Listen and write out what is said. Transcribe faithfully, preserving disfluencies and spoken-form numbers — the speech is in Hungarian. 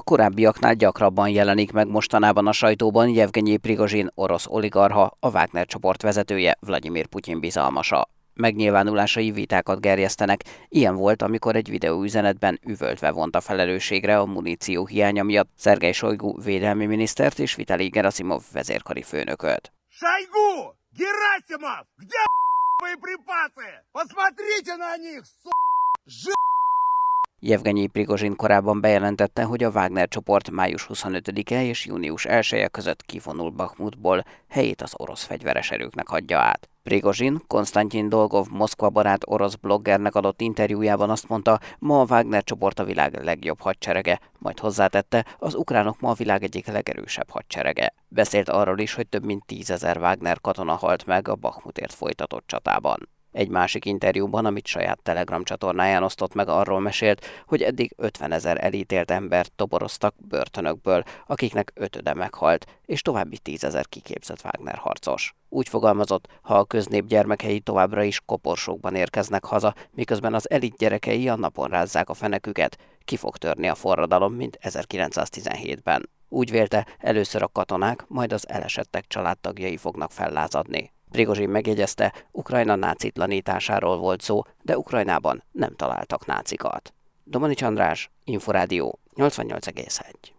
korábbiaknál gyakrabban jelenik meg mostanában a sajtóban Jevgenyi Prigozsin, orosz oligarcha, a Wagner csoport vezetője, Vlagyimir Putyin bizalmasa. Megnyilvánulásai vitákat gerjesztenek. Ilyen volt, amikor egy videóüzenetben üvöltve vonta felelősségre a muníció hiánya miatt Szergej Sojgu védelmi minisztert és Vitali Gerasimov vezérkari főnököt. Sojgu! Gerasimov! Где боеприпасы? Посмотрите на них, s***! Jevgenyi Prigozsin korábban bejelentette, hogy a Wagner csoport május huszonötödike és június elseje között kivonul Bakhmutból, helyét az orosz fegyveres erőknek hagyja át. Prigozsin Konstantin Dolgov Moszkva barát orosz bloggernek adott interjújában azt mondta, ma a Wagner csoport a világ legjobb hadserege, majd hozzátette, az ukránok ma a világ egyik legerősebb hadserege. Beszélt arról is, hogy több mint tízezer Wagner katona halt meg a Bakhmutért folytatott csatában. Egy másik interjúban, amit saját Telegram csatornáján osztott meg, arról mesélt, hogy eddig ötvenezer elítélt embert toboroztak börtönökből, akiknek ötöde meghalt, és további tízezer kiképzett Wagner harcos. Úgy fogalmazott, ha a köznép gyermekei továbbra is koporsókban érkeznek haza, miközben az elit gyerekei a napon rázzák a feneküket, ki fog törni a forradalom, mint ezerkilencszáztizenhétben. Úgy vélte, először a katonák, majd az elesettek családtagjai fognak fellázadni. Prigozsin megjegyezte, Ukrajna nácitlanításáról volt szó, de Ukrajnában nem találtak nácikat. Domanics András, Inforádió nyolcvannyolc egész egy.